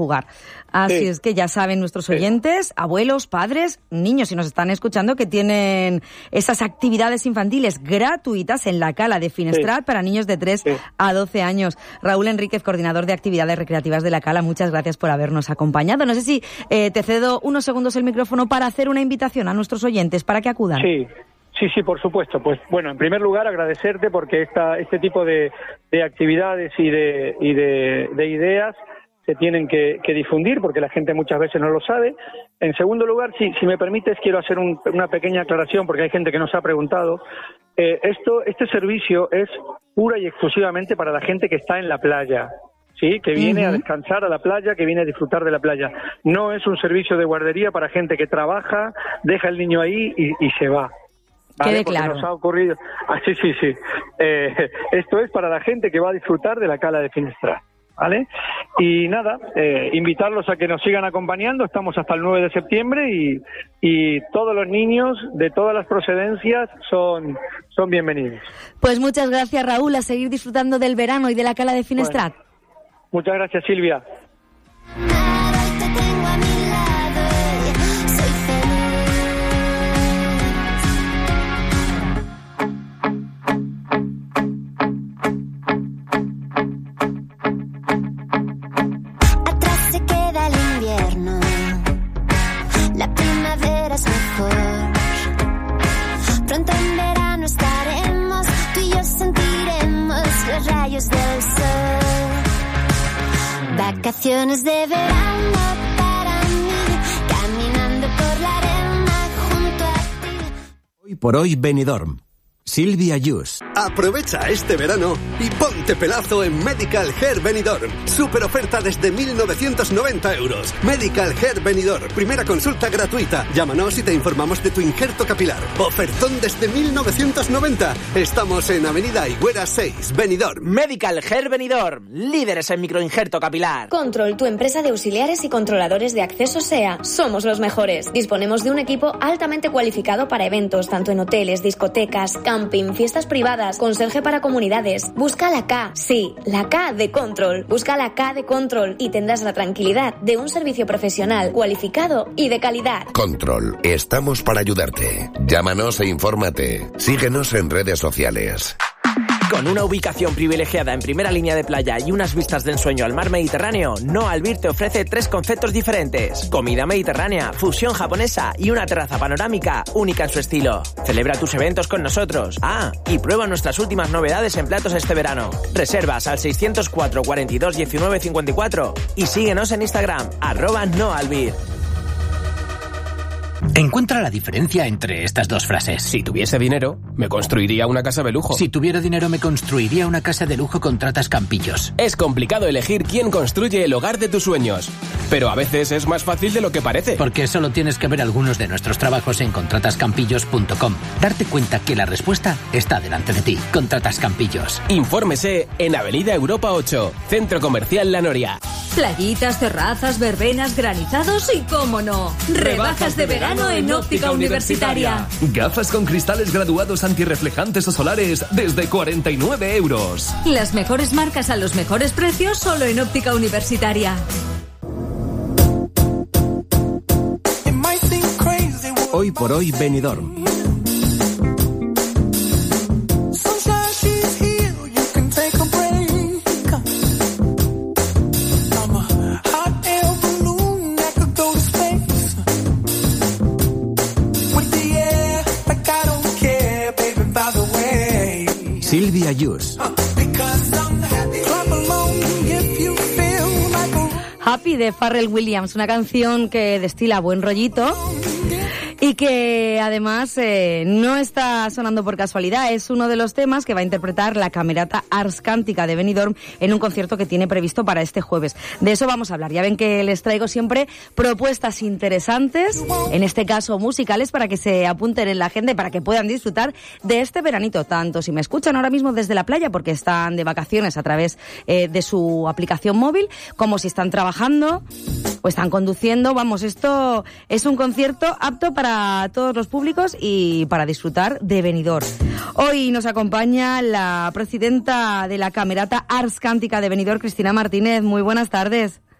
jugar. Así es que ya saben nuestros oyentes, abuelos, padres, niños, si nos están escuchando, que tienen esas actividades infantiles gratuitas en la Cala de Finestrat para niños de 3 a 12 años. Raúl Enríquez, coordinador de actividades recreativas de la Cala, muchas gracias por habernos acompañado. No sé si te cedo unos segundos el micrófono para hacer una invitación a nuestros oyentes para que acudan. Sí, por supuesto. Pues bueno, en primer lugar agradecerte porque este tipo de actividades y de ideas se tienen que difundir porque la gente muchas veces no lo sabe. En segundo lugar, si me permites, quiero hacer una pequeña aclaración porque hay gente que nos ha preguntado. Este servicio es pura y exclusivamente para la gente que está en la playa, ¿sí? Que viene a descansar a la playa, que viene a disfrutar de la playa. No es un servicio de guardería para gente que trabaja, deja el niño ahí y se va. ¿Vale? Quede Porque claro. nos ha ocurrido. Sí. Esto es para la gente que va a disfrutar de la Cala de Finestrat, ¿vale? Y nada, invitarlos a que nos sigan acompañando. Estamos hasta el 9 de septiembre y todos los niños de todas las procedencias son bienvenidos. Pues muchas gracias, Raúl, a seguir disfrutando del verano y de la Cala de Finestrat. Bueno, muchas gracias, Silvia. Vacaciones de verano para mí, caminando por la arena junto a ti. Hoy por hoy Benidorm. Silvia Yus. Aprovecha este verano y ponte pelazo en Medical Hair Benidorm. Super oferta desde 1.990 euros. Medical Hair Benidorm. Primera consulta gratuita. Llámanos y te informamos de tu injerto capilar. Ofertón desde 1.990. Estamos en Avenida Higuera 6, Benidorm. Medical Hair Benidorm. Líderes en microinjerto capilar. Control, tu empresa de auxiliares y controladores de acceso SEA. Somos los mejores. Disponemos de un equipo altamente cualificado para eventos, tanto en hoteles, discotecas, camping, fiestas privadas, conserje para comunidades. Busca la K, sí, la K de Control. Busca la K de Control y tendrás la tranquilidad de un servicio profesional, cualificado y de calidad. Control, estamos para ayudarte. Llámanos e infórmate. Síguenos en redes sociales. Con una ubicación privilegiada en primera línea de playa y unas vistas de ensueño al mar Mediterráneo, No Albir te ofrece 3 conceptos diferentes: comida mediterránea, fusión japonesa y una terraza panorámica única en su estilo. Celebra tus eventos con nosotros. Y prueba nuestras últimas novedades en platos este verano. Reservas al 604 42 19 54 y síguenos en Instagram, @NoAlbir. Encuentra la diferencia entre estas dos frases. Si tuviese dinero, me construiría una casa de lujo. Si tuviera dinero, me construiría una casa de lujo con Tratas Campillos. Es complicado elegir quién construye el hogar de tus sueños, pero a veces es más fácil de lo que parece. Porque solo tienes que ver algunos de nuestros trabajos en contratascampillos.com. Darte cuenta que la respuesta está delante de ti. Contratas Campillos. Infórmese en Avenida Europa 8, Centro Comercial La Noria. Playitas, terrazas, verbenas, granizados y, cómo no, rebajas de verano en Óptica Universitaria. Gafas con cristales graduados antirreflejantes o solares desde 49 euros. Las mejores marcas a los mejores precios solo en Óptica Universitaria. Hoy por hoy Benidorm. Silvia Yus. Happy de Pharrell Williams, una canción que destila buen rollito y que además no está sonando por casualidad. Es uno de los temas que va a interpretar la Camerata Ars Cántica de Benidorm en un concierto que tiene previsto para este jueves. De eso vamos a hablar. Ya ven que les traigo siempre propuestas interesantes, en este caso musicales, para que se apunten en la agenda y para que puedan disfrutar de este veranito. Tanto si me escuchan ahora mismo desde la playa porque están de vacaciones a través de su aplicación móvil, como si están trabajando o están conduciendo. Vamos, esto es un concierto apto para todos los públicos y para disfrutar de Benidorm. Hoy nos acompaña la presidenta de la Camerata Ars Cántica de Benidorm, Cristina Martínez. Muy buenas tardes.